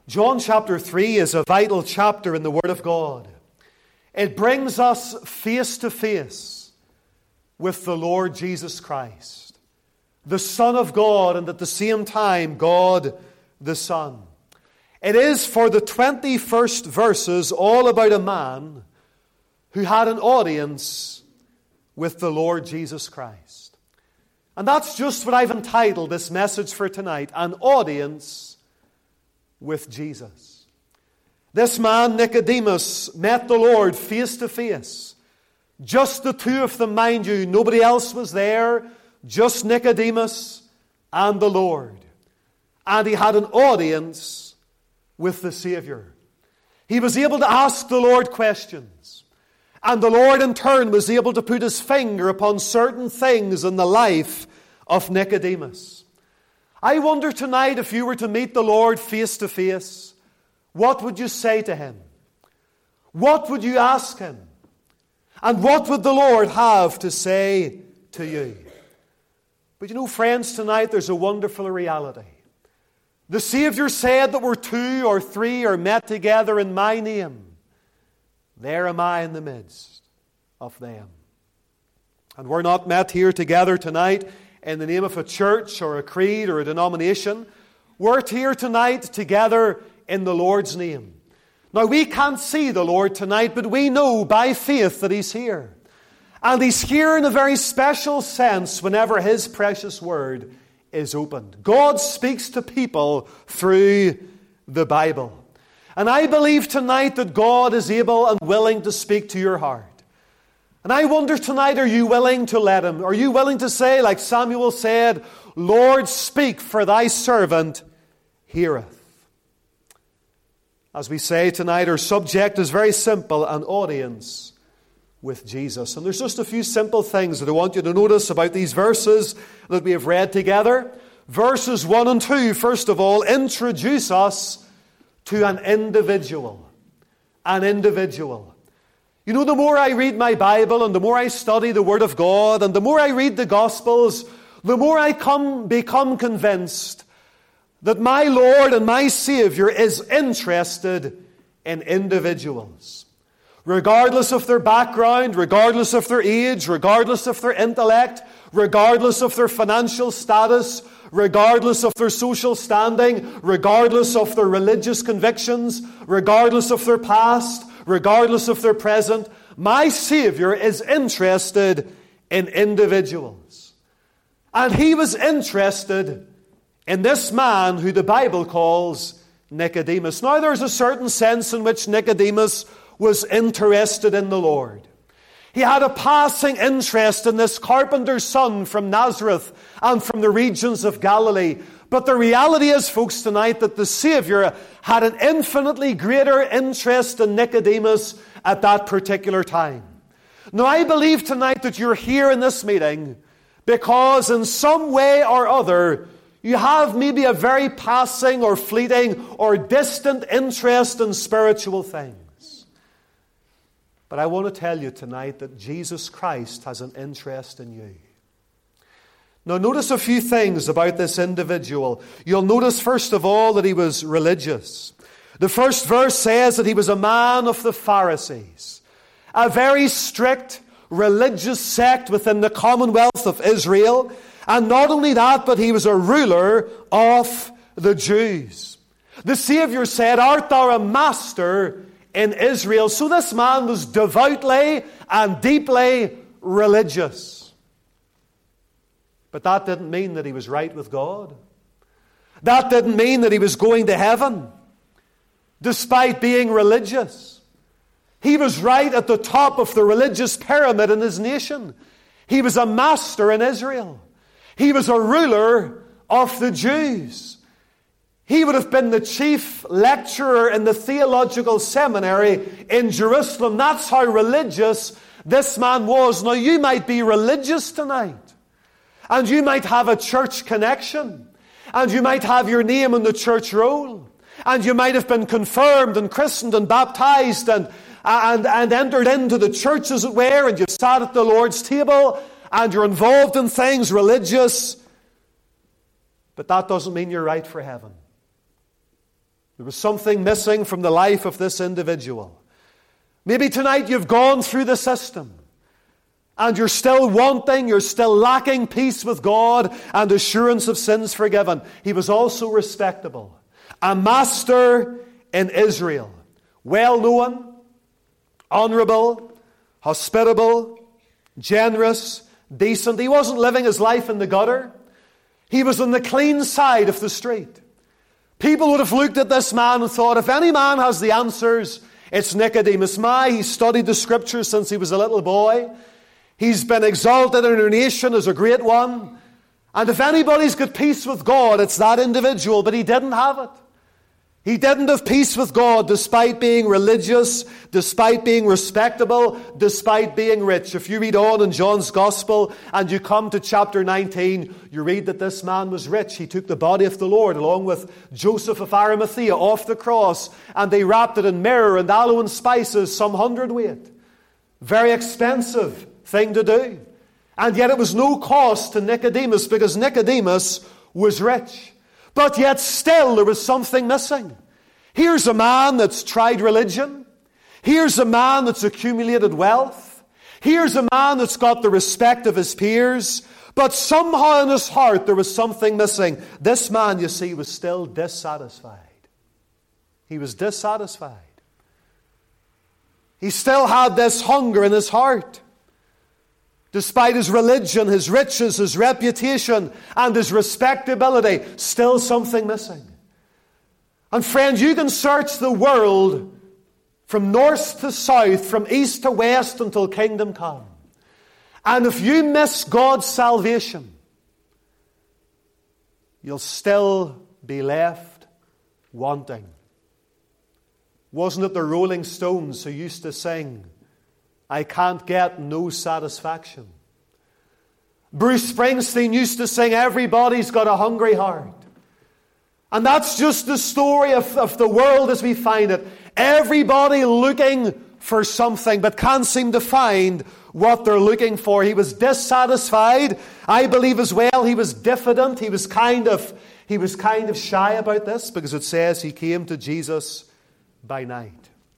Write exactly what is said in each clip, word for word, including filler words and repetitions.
John chapter three is a vital chapter in the Word of God. It brings us face to face with the Lord Jesus Christ, the Son of God, and at the same time, God the Son. It is, for the twenty-first verses, all about a man who had an audience with the Lord Jesus Christ. And that's just what I've entitled this message for tonight, an audience with Jesus. This man, Nicodemus, met the Lord face to face. Just the two of them, mind you. Nobody else was there. Just Nicodemus and the Lord. And he had an audience with the Savior. He was able to ask the Lord questions. And the Lord in turn was able to put his finger upon certain things in the life of Nicodemus. I wonder tonight, if you were to meet the Lord face to face, what would you say to him? What would you ask him? And what would the Lord have to say to you? But you know, friends, tonight there's a wonderful reality. The Savior said that where two or three are met together in my name, there am I in the midst of them. And we're not met here together tonight in the name of a church or a creed or a denomination. We're here tonight together in the Lord's name. Now, we can't see the Lord tonight, but we know by faith that He's here. And He's here in a very special sense whenever His precious Word is opened. God speaks to people through the Bible. And I believe tonight that God is able and willing to speak to your heart. And I wonder tonight, are you willing to let Him? Are you willing to say, like Samuel said, Lord, speak, for thy servant heareth. As we say tonight, our subject is very simple, an audience with Jesus. And there's just a few simple things that I want you to notice about these verses that we have read together. Verses one and two, first of all, introduce us to an individual. An individual. You know, the more I read my Bible and the more I study the Word of God and the more I read the Gospels, the more I come become convinced that my Lord and my Savior is interested in individuals. Regardless of their background, regardless of their age, regardless of their intellect, regardless of their financial status, regardless of their social standing, regardless of their religious convictions, regardless of their past, regardless of their present, my Savior is interested in individuals. And He was interested in this man who the Bible calls Nicodemus. Now, there's a certain sense in which Nicodemus was interested in the Lord. He had a passing interest in this carpenter's son from Nazareth and from the regions of Galilee. But the reality is, folks, tonight, that the Savior had an infinitely greater interest in Nicodemus at that particular time. Now, I believe tonight that you're here in this meeting because in some way or other, you have maybe a very passing or fleeting or distant interest in spiritual things. But I want to tell you tonight that Jesus Christ has an interest in you. Now, notice a few things about this individual. You'll notice, first of all, that he was religious. The first verse says that he was a man of the Pharisees, a very strict religious sect within the commonwealth of Israel. And not only that, but he was a ruler of the Jews. The Savior said, art thou a master in Israel? So this man was devoutly and deeply religious. But that didn't mean that he was right with God. That didn't mean that he was going to heaven, despite being religious. He was right at the top of the religious pyramid in his nation. He was a master in Israel. He was a ruler of the Jews. He would have been the chief lecturer in the theological seminary in Jerusalem. That's how religious this man was. Now, you might be religious tonight, and you might have a church connection, and you might have your name on the church roll, and you might have been confirmed and christened and baptized and, and, and entered into the church, as it were, and you've sat at the Lord's table, and you're involved in things religious, but that doesn't mean you're right for heaven. There was something missing from the life of this individual. Maybe tonight you've gone through the system and you're still wanting, you're still lacking peace with God and assurance of sins forgiven. He was also respectable. A master in Israel. Well known, honorable, hospitable, generous, decent. He wasn't living his life in the gutter. He was on the clean side of the street. People would have looked at this man and thought, if any man has the answers, it's Nicodemus. My, he studied the Scriptures since he was a little boy. He's been exalted in our nation as a great one. And if anybody's got peace with God, it's that individual. But he didn't have it. He didn't have peace with God despite being religious, despite being respectable, despite being rich. If you read on in John's Gospel and you come to chapter nineteen, you read that this man was rich. He took the body of the Lord along with Joseph of Arimathea off the cross, and they wrapped it in myrrh and aloe and spices, some hundredweight. Very expensive thing to do. And yet it was no cost to Nicodemus because Nicodemus was rich. But yet still there was something missing. Here's a man that's tried religion. Here's a man that's accumulated wealth. Here's a man that's got the respect of his peers. But somehow in his heart there was something missing. This man, you see, was still dissatisfied. He was dissatisfied. He still had this hunger in his heart. Despite his religion, his riches, his reputation, and his respectability, still something missing. And friends, you can search the world from north to south, from east to west until kingdom come. And if you miss God's salvation, you'll still be left wanting. Wasn't it the Rolling Stones who used to sing, I can't get no satisfaction? Bruce Springsteen used to sing, everybody's got a hungry heart. And that's just the story of, of the world as we find it. Everybody looking for something, but can't seem to find what they're looking for. He was dissatisfied. I believe as well he was diffident. He was kind of, he was kind of shy about this, because it says he came to Jesus by night.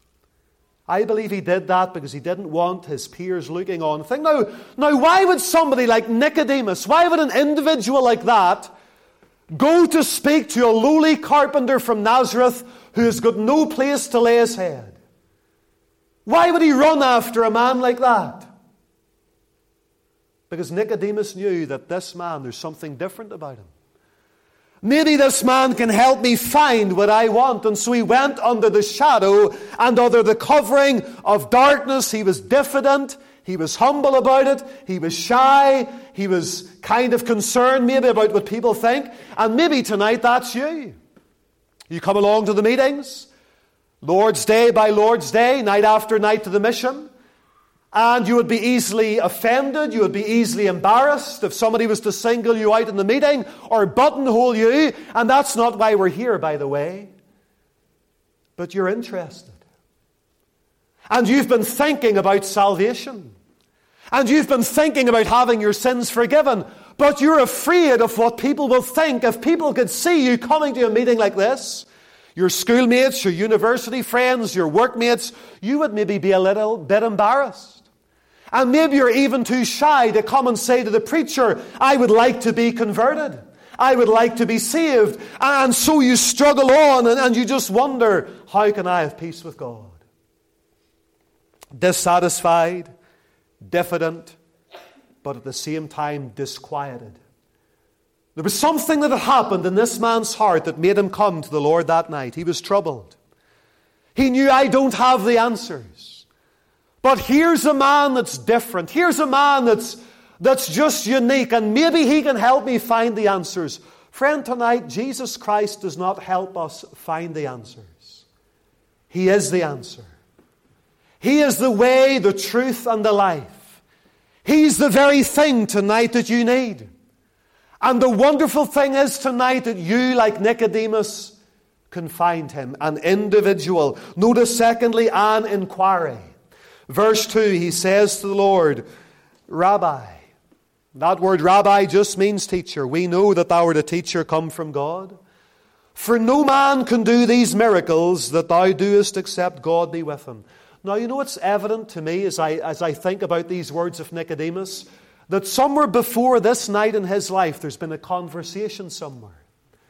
I believe he did that because he didn't want his peers looking on. Think now, now, why would somebody like Nicodemus, why would an individual like that go to speak to a lowly carpenter from Nazareth who has got no place to lay his head? Why would he run after a man like that? Because Nicodemus knew that this man, there's something different about him. Maybe this man can help me find what I want. And so he went under the shadow and under the covering of darkness. He was diffident. He was humble about it. He was shy. He was kind of concerned maybe about what people think. And maybe tonight that's you. You come along to the meetings, Lord's Day by Lord's Day, night after night to the mission. And you would be easily offended, you would be easily embarrassed if somebody was to single you out in the meeting or buttonhole you. And that's not why we're here, by the way. But you're interested. And you've been thinking about salvation. And you've been thinking about having your sins forgiven. But you're afraid of what people will think if people could see you coming to a meeting like this. Your schoolmates, your university friends, your workmates, you would maybe be a little bit embarrassed. And maybe you're even too shy to come and say to the preacher, I would like to be converted. I would like to be saved. And so you struggle on and, and you just wonder, how can I have peace with God? Dissatisfied, diffident, but at the same time disquieted. There was something that had happened in this man's heart that made him come to the Lord that night. He was troubled. He knew, I don't have the answers. But here's a man that's different. Here's a man that's, that's just unique. And maybe he can help me find the answers. Friend, tonight, Jesus Christ does not help us find the answers. He is the answer. He is the way, the truth, and the life. He's the very thing tonight that you need. And the wonderful thing is tonight that you, like Nicodemus, can find him. An individual. Notice secondly, an inquiry. Verse two, he says to the Lord, Rabbi. That word rabbi just means teacher. We know that thou art a teacher come from God. For no man can do these miracles that thou doest except God be with him. Now, you know what's evident to me as I, as I think about these words of Nicodemus? That somewhere before this night in his life, there's been a conversation somewhere.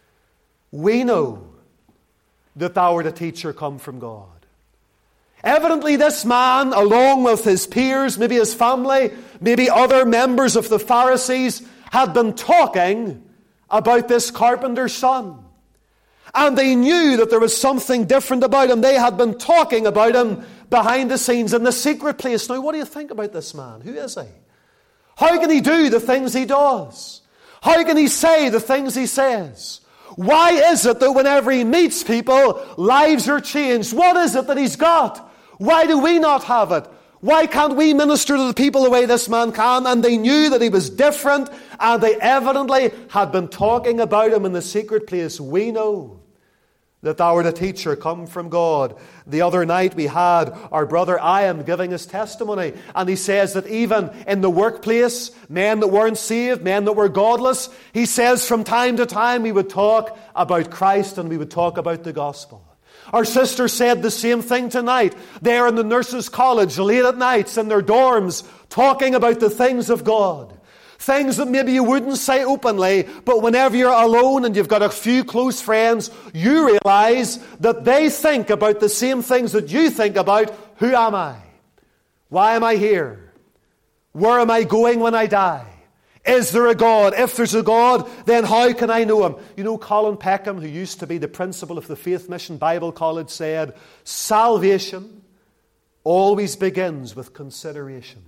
We know that thou art a teacher come from God. Evidently, this man, along with his peers, maybe his family, maybe other members of the Pharisees, had been talking about this carpenter's son. And they knew that there was something different about him. They had been talking about him behind the scenes in the secret place. Now, what do you think about this man? Who is he? How can he do the things he does? How can he say the things he says? Why is it that whenever he meets people, lives are changed? What is it that he's got? Why do we not have it? Why can't we minister to the people the way this man can? And they knew that he was different, and they evidently had been talking about him in the secret place. We know that thou art a teacher come from God. The other night we had our brother Ian giving his testimony, and he says that even in the workplace, men that weren't saved, men that were godless, he says from time to time we would talk about Christ and we would talk about the gospel. Our sister said the same thing tonight. They're in the nurses' college late at nights in their dorms talking about the things of God. Things that maybe you wouldn't say openly, but whenever you're alone and you've got a few close friends, you realize that they think about the same things that you think about. Who am I? Why am I here? Where am I going when I die? Is there a God? If there's a God, then how can I know him? You know, Colin Peckham, who used to be the principal of the Faith Mission Bible College, said, salvation always begins with consideration.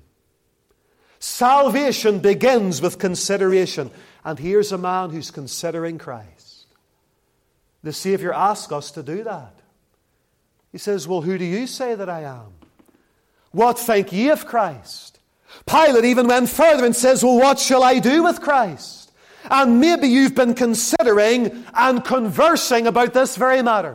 Salvation begins with consideration. And here's a man who's considering Christ. The Savior asks us to do that. He says, well, who do you say that I am? What think ye of Christ? Pilate even went further and says, well, what shall I do with Christ? And maybe you've been considering and conversing about this very matter.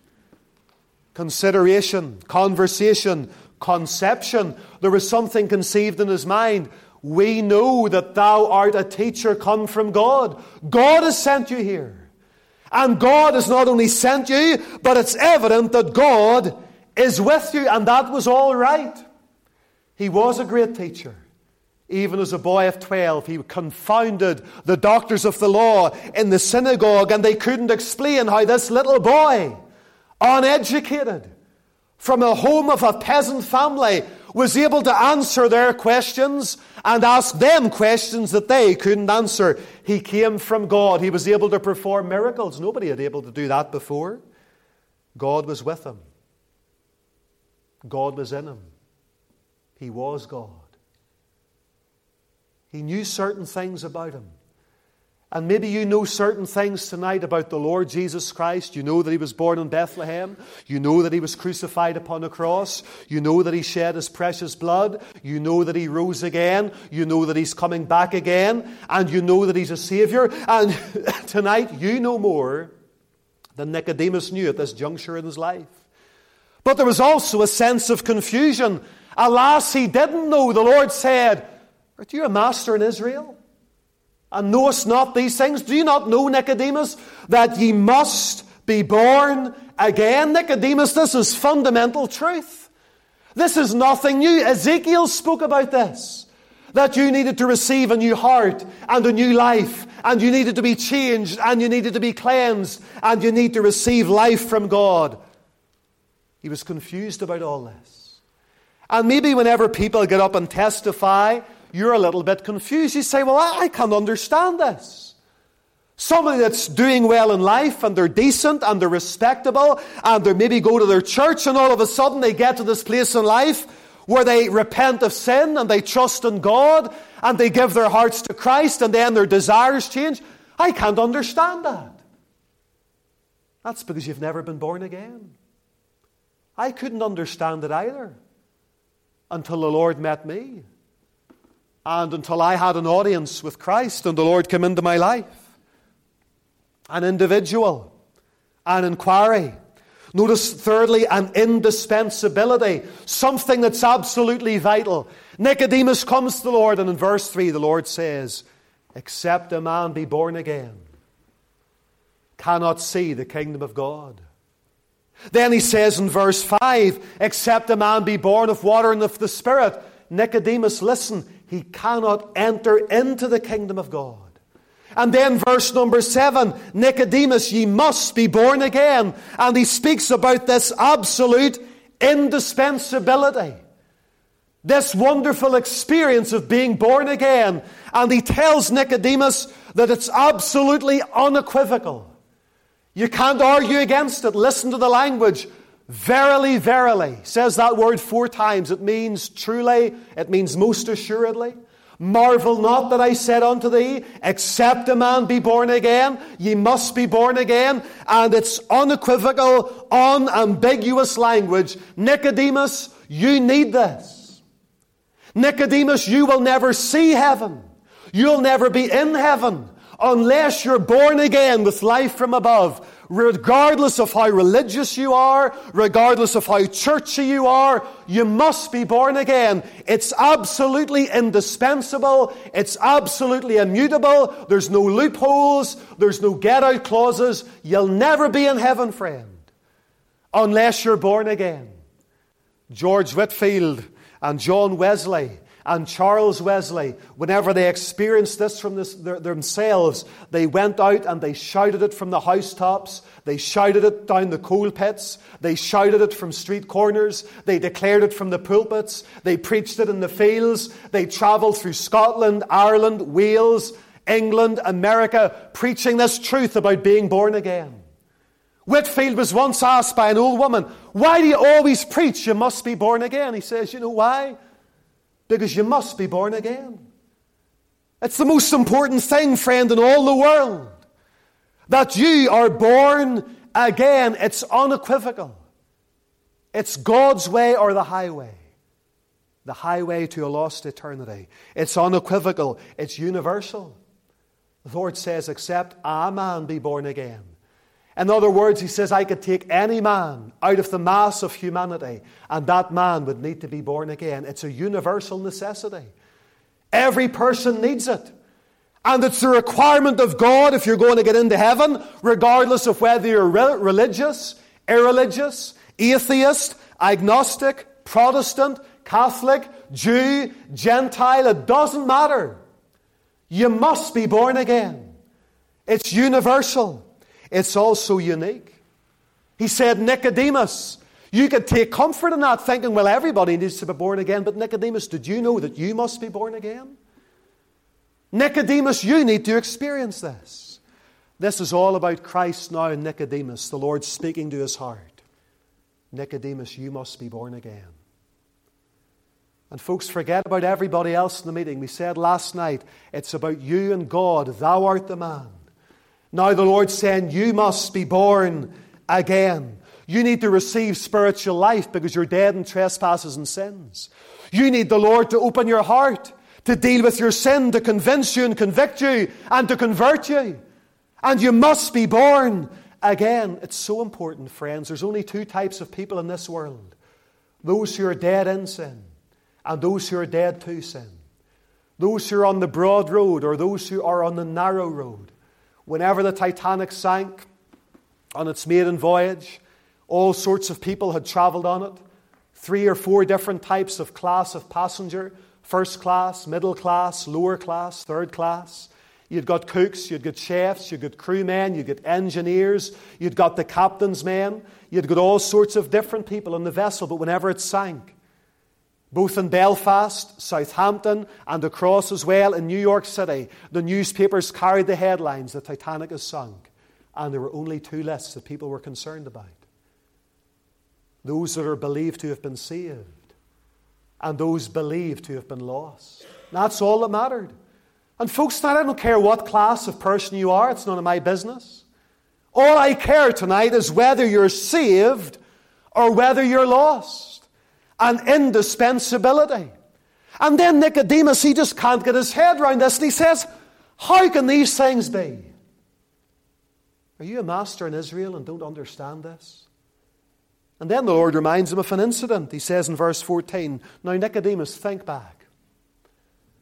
Consideration, conversation, conception. There was something conceived in his mind. We know that thou art a teacher come from God. God has sent you here. And God has not only sent you, but it's evident that God is with you. And that was all right. He was a great teacher. Even as a boy of twelve, he confounded the doctors of the law in the synagogue, and they couldn't explain how this little boy, uneducated, from a home of a peasant family, was able to answer their questions and ask them questions that they couldn't answer. He came from God. He was able to perform miracles. Nobody had been able to do that before. God was with him. God was in him. He was God. He knew certain things about him. And maybe you know certain things tonight about the Lord Jesus Christ. You know that he was born in Bethlehem. You know that he was crucified upon a cross. You know that he shed his precious blood. You know that he rose again. You know that he's coming back again. And you know that he's a Savior. And tonight you know more than Nicodemus knew at this juncture in his life. But there was also a sense of confusion. Alas, he didn't know. The Lord said, art you a master in Israel? And knowest not these things? Do you not know, Nicodemus, that ye must be born again? Nicodemus, this is fundamental truth. This is nothing new. Ezekiel spoke about this. That you needed to receive a new heart and a new life. And you needed to be changed. And you needed to be cleansed. And you need to receive life from God. He was confused about all this. And maybe whenever people get up and testify, you're a little bit confused. You say, well, I can't understand this. Somebody that's doing well in life and they're decent and they're respectable and they maybe go to their church and all of a sudden they get to this place in life where they repent of sin and they trust in God and they give their hearts to Christ and then their desires change. I can't understand that. That's because you've never been born again. I couldn't understand it either until the Lord met me. And until I had an audience with Christ and the Lord came into my life. An individual. An inquiry. Notice thirdly, an indispensability. Something that's absolutely vital. Nicodemus comes to the Lord and in verse three the Lord says, except a man be born again, cannot see the kingdom of God. Then he says in verse five, except a man be born of water and of the Spirit, Nicodemus, listen, he cannot enter into the kingdom of God. And then verse number seven, Nicodemus, ye must be born again. And he speaks about this absolute indispensability, this wonderful experience of being born again. And he tells Nicodemus that it's absolutely unequivocal. You can't argue against it. Listen to the language. Verily, verily. Says that word four times. It means truly. It means most assuredly. Marvel not that I said unto thee, except a man be born again, ye must be born again. And it's unequivocal, unambiguous language. Nicodemus, you need this. Nicodemus, you will never see heaven. You'll never be in heaven unless you're born again with life from above. Regardless of how religious you are, regardless of how churchy you are, you must be born again. It's absolutely indispensable. It's absolutely immutable. There's no loopholes. There's no get-out clauses. You'll never be in heaven, friend, unless you're born again. George Whitefield and John Wesley and Charles Wesley, whenever they experienced this from this, their, themselves, they went out and they shouted it from the housetops. They shouted it down the coal pits. They shouted it from street corners. They declared it from the pulpits. They preached it in the fields. They travelled through Scotland, Ireland, Wales, England, America, preaching this truth about being born again. Whitefield was once asked by an old woman, why do you always preach you must be born again? He says, you know why? Because you must be born again. It's the most important thing, friend, in all the world. That you are born again. It's unequivocal. It's God's way or the highway. The highway to a lost eternity. It's unequivocal. It's universal. The Lord says, except a man be born again. In other words, he says, I could take any man out of the mass of humanity, and that man would need to be born again. It's a universal necessity. Every person needs it. And it's the requirement of God if you're going to get into heaven, regardless of whether you're religious, irreligious, atheist, agnostic, Protestant, Catholic, Jew, Gentile. It doesn't matter. You must be born again. It's universal. It's also unique. He said, Nicodemus, you could take comfort in that, thinking, well, everybody needs to be born again. But Nicodemus, did you know that you must be born again? Nicodemus, you need to experience this. This is all about Christ now and Nicodemus, the Lord speaking to his heart. Nicodemus, you must be born again. And folks, forget about everybody else in the meeting. We said last night, it's about you and God. Thou art the man. Now the Lord's saying, you must be born again. You need to receive spiritual life because you're dead in trespasses and sins. You need the Lord to open your heart, to deal with your sin, to convince you and convict you, and to convert you. And you must be born again. It's so important, friends. There's only two types of people in this world. Those who are dead in sin, and those who are dead to sin. Those who are on the broad road, or those who are on the narrow road. Whenever the Titanic sank on its maiden voyage, all sorts of people had travelled on it. Three or four different types of class of passenger. First class, middle class, lower class, third class. You'd got cooks, you'd got chefs, you'd got crewmen, you'd got engineers, you'd got the captain's men. You'd got all sorts of different people on the vessel, but whenever it sank, both in Belfast, Southampton, and across as well in New York City, the newspapers carried the headlines, the Titanic has sunk. And there were only two lists that people were concerned about. Those that are believed to have been saved, and those believed to have been lost. That's all that mattered. And folks, I don't care what class of person you are, it's none of my business. All I care tonight is whether you're saved or whether you're lost. An indispensability. And then Nicodemus, he just can't get his head around this. And he says, how can these things be? Are you a master in Israel and don't understand this? And then the Lord reminds him of an incident. He says in verse fourteen, now Nicodemus, think back.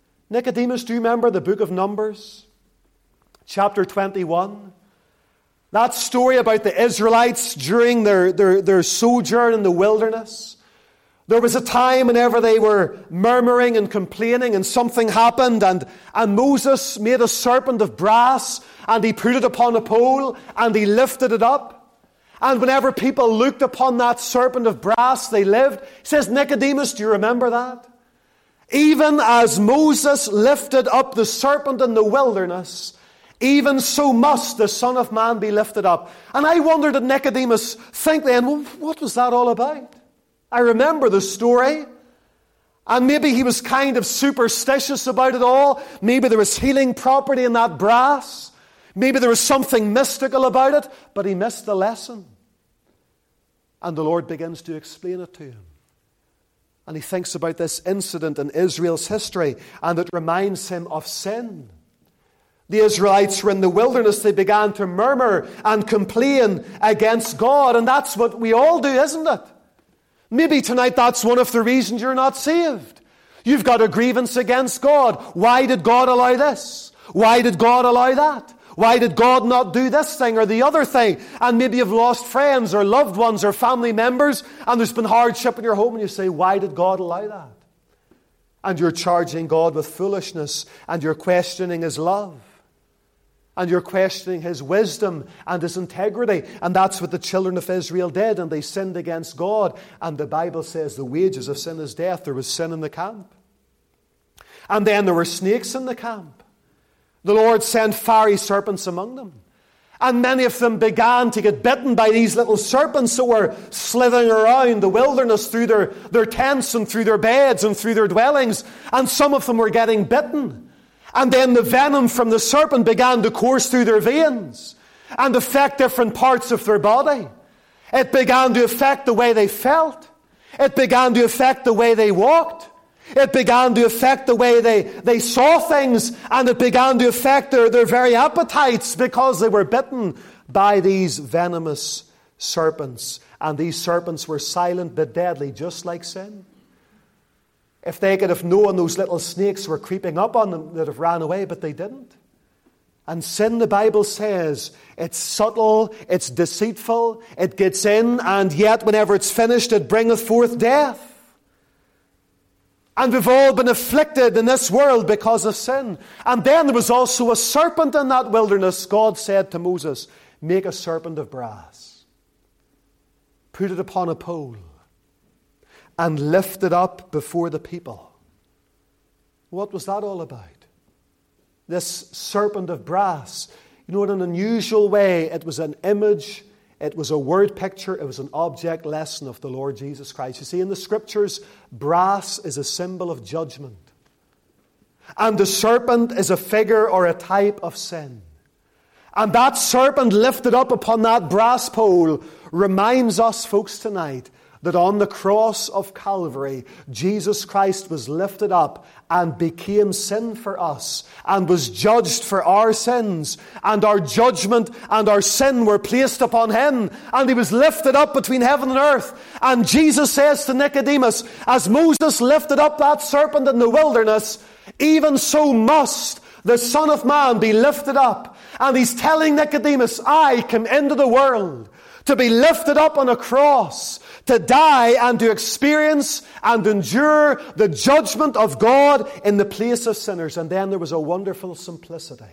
Nicodemus, do you remember the book of Numbers? Chapter twenty-one. That story about the Israelites during their, their, their sojourn in the wilderness. There was a time whenever they were murmuring and complaining and something happened and, and Moses made a serpent of brass and he put it upon a pole and he lifted it up. And whenever people looked upon that serpent of brass, they lived. He says, Nicodemus, do you remember that? Even as Moses lifted up the serpent in the wilderness, even so must the Son of Man be lifted up. And I wondered, did Nicodemus think then, well, what was that all about? I remember the story. And maybe he was kind of superstitious about it all. Maybe there was healing property in that brass. Maybe there was something mystical about it. But he missed the lesson. And the Lord begins to explain it to him. And he thinks about this incident in Israel's history. And it reminds him of sin. The Israelites were in the wilderness. They began to murmur and complain against God. And that's what we all do, isn't it? Maybe tonight that's one of the reasons you're not saved. You've got a grievance against God. Why did God allow this? Why did God allow that? Why did God not do this thing or the other thing? And maybe you've lost friends or loved ones or family members and there's been hardship in your home and you say, why did God allow that? And you're charging God with foolishness and you're questioning His love. And you're questioning His wisdom and His integrity. And that's what the children of Israel did. And they sinned against God. And the Bible says the wages of sin is death. There was sin in the camp. And then there were snakes in the camp. The Lord sent fiery serpents among them. And many of them began to get bitten by these little serpents that were slithering around the wilderness through their, their tents and through their beds and through their dwellings. And some of them were getting bitten. And then the venom from the serpent began to course through their veins and affect different parts of their body. It began to affect the way they felt. It began to affect the way they walked. It began to affect the way they, they saw things. And it began to affect their, their very appetites because they were bitten by these venomous serpents. And these serpents were silent but deadly, just like sin. If they could have known those little snakes were creeping up on them, they'd have ran away, but they didn't. And sin, the Bible says, it's subtle, it's deceitful, it gets in, and yet whenever it's finished, it bringeth forth death. And we've all been afflicted in this world because of sin. And then there was also a serpent in that wilderness. God said to Moses, make a serpent of brass. Put it upon a pole. And lift it up before the people. What was that all about? This serpent of brass. You know, in an unusual way, it was an image, it was a word picture, it was an object lesson of the Lord Jesus Christ. You see, in the Scriptures, brass is a symbol of judgment. And the serpent is a figure or a type of sin. And that serpent lifted up upon that brass pole reminds us, folks, tonight, that on the cross of Calvary, Jesus Christ was lifted up and became sin for us and was judged for our sins. And our judgment and our sin were placed upon Him. And He was lifted up between heaven and earth. And Jesus says to Nicodemus, as Moses lifted up that serpent in the wilderness, even so must the Son of Man be lifted up. And He's telling Nicodemus, I came into the world to be lifted up on a cross, to die and to experience and endure the judgment of God in the place of sinners. And then there was a wonderful simplicity.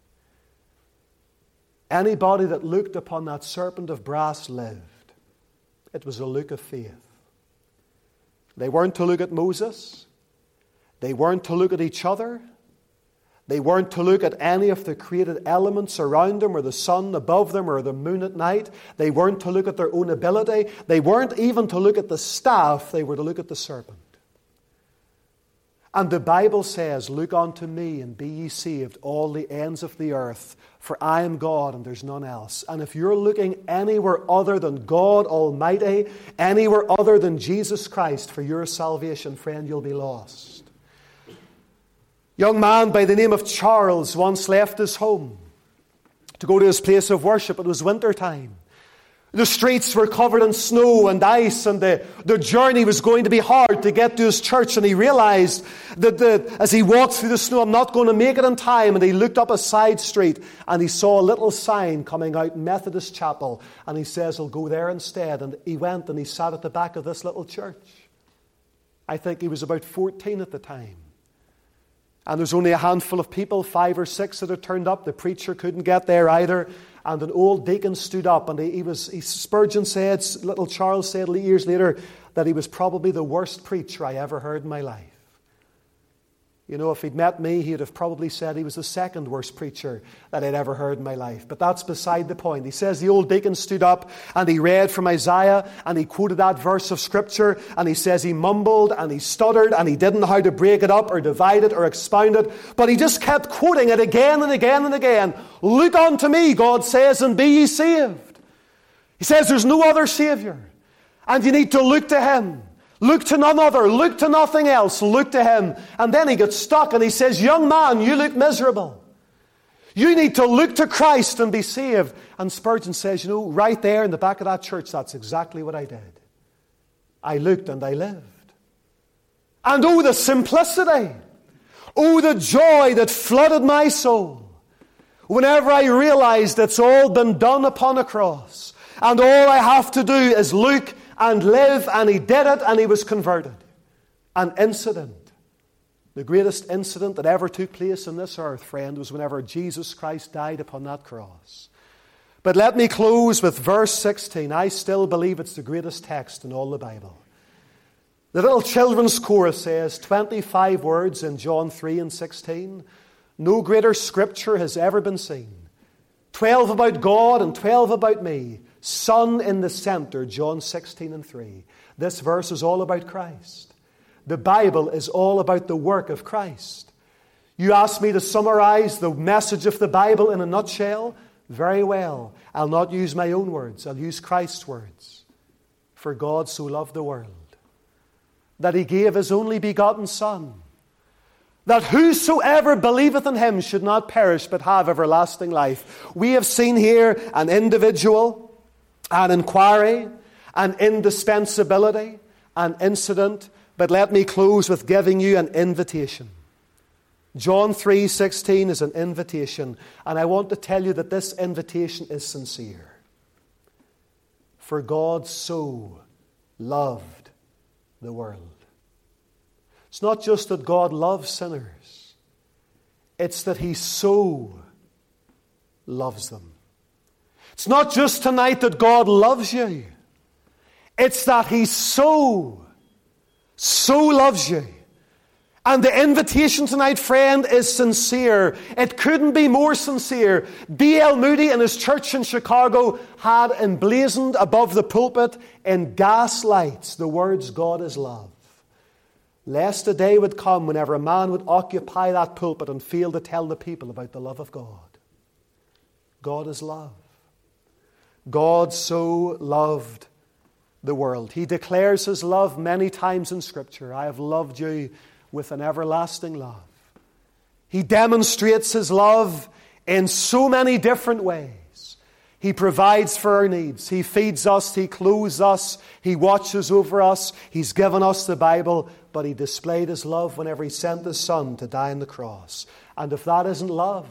Anybody that looked upon that serpent of brass lived. It was a look of faith. They weren't to look at Moses. They weren't to look at each other. They weren't to look at any of the created elements around them or the sun above them or the moon at night. They weren't to look at their own ability. They weren't even to look at the staff. They were to look at the serpent. And the Bible says, look unto me and be ye saved, all the ends of the earth, for I am God and there's none else. And if you're looking anywhere other than God Almighty, anywhere other than Jesus Christ for your salvation, friend, you'll be lost. Young man by the name of Charles once left his home to go to his place of worship. It was winter time. The streets were covered in snow and ice, and the, the journey was going to be hard to get to his church. And he realized that the, as he walked through the snow, I'm not going to make it in time. And he looked up a side street and he saw a little sign coming out, Methodist Chapel. And he says, I'll go there instead. And he went and he sat at the back of this little church. I think he was about fourteen at the time. And there's only a handful of people, five or six that had turned up. The preacher couldn't get there either. And an old deacon stood up, and he, he was, he, Spurgeon said, little Charles said years later, that he was probably the worst preacher I ever heard in my life. You know, if he'd met me, he'd have probably said he was the second worst preacher that I'd ever heard in my life. But that's beside the point. He says the old deacon stood up and he read from Isaiah and he quoted that verse of Scripture, and he says he mumbled and he stuttered and he didn't know how to break it up or divide it or expound it, but he just kept quoting it again and again and again. Look unto me, God says, and be ye saved. He says there's no other Savior, and you need to look to Him. Look to none other. Look to nothing else. Look to Him. And then he gets stuck and he says, young man, you look miserable. You need to look to Christ and be saved. And Spurgeon says, you know, right there in the back of that church, that's exactly what I did. I looked and I lived. And oh, the simplicity. Oh, the joy that flooded my soul whenever I realized it's all been done upon a cross. And all I have to do is look and live, and he did it, and he was converted. An incident. The greatest incident that ever took place on this earth, friend, was whenever Jesus Christ died upon that cross. But let me close with verse sixteen. I still believe it's the greatest text in all the Bible. The little children's chorus says twenty-five words in John three and sixteen. No greater scripture has ever been seen. Twelve about God and twelve about me. Son in the center, John sixteen and three. This verse is all about Christ. The Bible is all about the work of Christ. You ask me to summarize the message of the Bible in a nutshell? Very well. I'll not use my own words. I'll use Christ's words. For God so loved the world that He gave His only begotten Son, that whosoever believeth in Him should not perish but have everlasting life. We have seen here an individual, an inquiry, an indispensability, an incident. But let me close with giving you an invitation. John three sixteen is an invitation. And I want to tell you that this invitation is sincere. For God so loved the world. It's not just that God loves sinners. It's that He so loves them. It's not just tonight that God loves you. It's that He so, so loves you. And the invitation tonight, friend, is sincere. It couldn't be more sincere. D L Moody in his church in Chicago had emblazoned above the pulpit in gas lights the words, God is love. Lest a day would come whenever a man would occupy that pulpit and fail to tell the people about the love of God. God is love. God so loved the world. He declares His love many times in Scripture. I have loved you with an everlasting love. He demonstrates His love in so many different ways. He provides for our needs. He feeds us. He clothes us. He watches over us. He's given us the Bible. But He displayed His love whenever He sent His Son to die on the cross. And if that isn't love,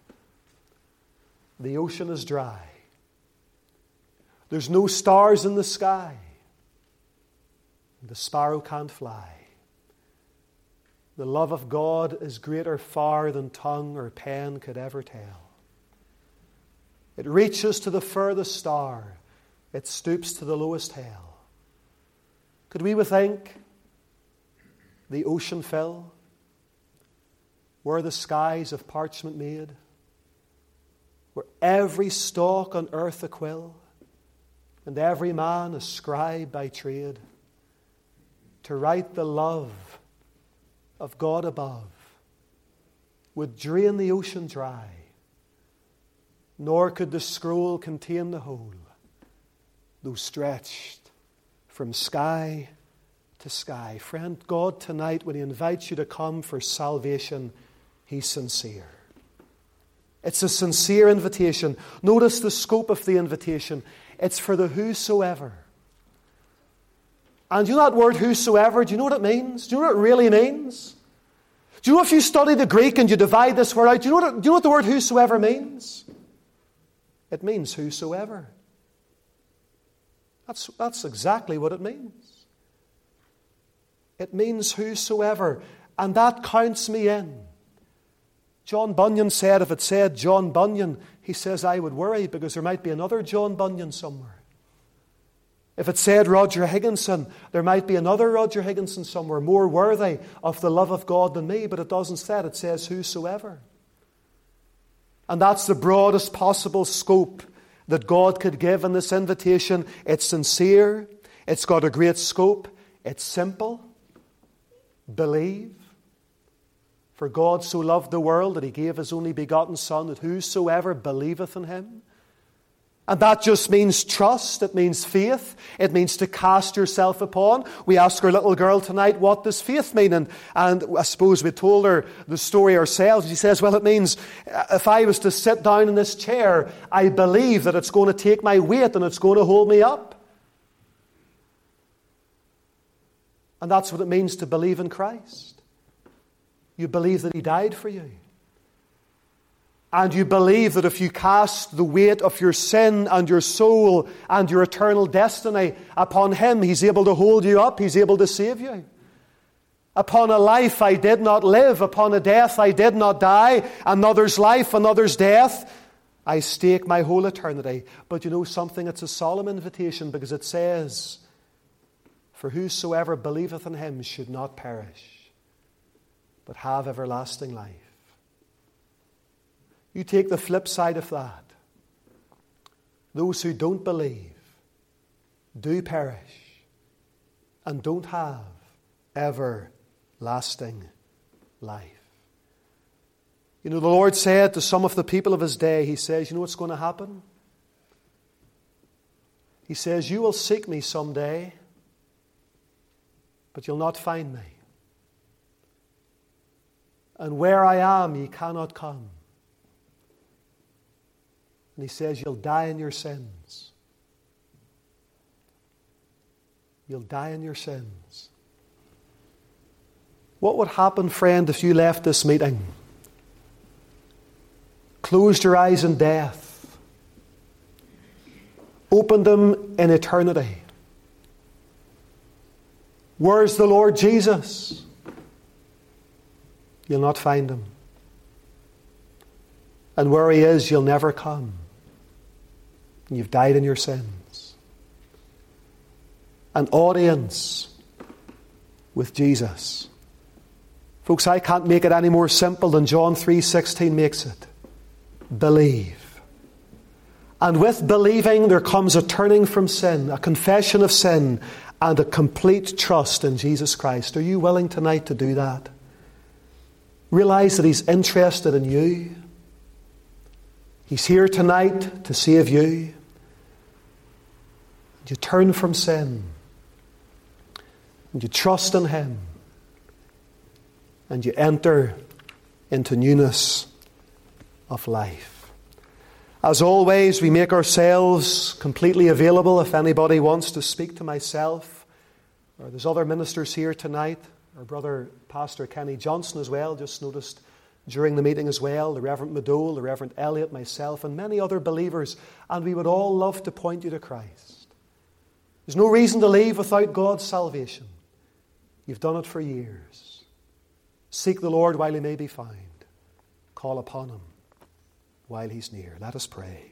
the ocean is dry. There's no stars in the sky. The sparrow can't fly. The love of God is greater far than tongue or pen could ever tell. It reaches to the furthest star. It stoops to the lowest hell. Could we think the ocean fill? Were the skies of parchment made? Were every stalk on earth a quill? And every man a scribe by trade, to write the love of God above would drain the ocean dry, nor could the scroll contain the whole, though stretched from sky to sky. Friend, God tonight, when He invites you to come for salvation, He's sincere. It's a sincere invitation. Notice the scope of the invitation. It's for the whosoever. And you know that word whosoever, do you know what it means? Do you know what it really means? Do you know if you study the Greek and you divide this word out, do you know what, do you know what the word whosoever means? It means whosoever. That's, that's exactly what it means. It means whosoever. And that counts me in. John Bunyan said, if it said John Bunyan, he says I would worry because there might be another John Bunyan somewhere. If it said Roger Higginson, there might be another Roger Higginson somewhere more worthy of the love of God than me, but it doesn't say it. It says whosoever. And that's the broadest possible scope that God could give in this invitation. It's sincere. It's got a great scope. It's simple. Believe. For God so loved the world that he gave his only begotten Son, that whosoever believeth in him. And that just means trust. It means faith. It means to cast yourself upon. We asked our little girl tonight, what does faith mean? And, and I suppose we told her the story ourselves. She says, well, it means if I was to sit down in this chair, I believe that it's going to take my weight and it's going to hold me up. And that's what it means to believe in Christ. You believe that he died for you. And you believe that if you cast the weight of your sin and your soul and your eternal destiny upon him, he's able to hold you up. He's able to save you. Upon a life I did not live, upon a death I did not die, another's life, another's death, I stake my whole eternity. But you know something? It's a solemn invitation because it says, for whosoever believeth in him should not perish, but have everlasting life. You take the flip side of that. Those who don't believe do perish and don't have everlasting life. You know, the Lord said to some of the people of his day, he says, you know what's going to happen? He says, you will seek me someday, but you'll not find me. And where I am, ye cannot come. And he says, you'll die in your sins. You'll die in your sins. What would happen, friend, if you left this meeting, closed your eyes in death, opened them in eternity? Where's the Lord Jesus? You'll not find him. And where he is, you'll never come. You've died in your sins. An audience with Jesus. Folks, I can't make it any more simple than John three sixteen makes it. Believe. And with believing there comes a turning from sin, a confession of sin, and a complete trust in Jesus Christ. Are you willing tonight to do that? Realize that he's interested in you. He's here tonight to save you. You turn from sin. And you trust in him. And you enter into newness of life. As always, we make ourselves completely available if anybody wants to speak to myself. Or there's other ministers here tonight. Our brother Pastor Kenny Johnson as well, just noticed during the meeting as well, the Reverend Madole, the Reverend Elliot, myself, and many other believers. And we would all love to point you to Christ. There's no reason to leave without God's salvation. You've done it for years. Seek the Lord while he may be found. Call upon him while he's near. Let us pray.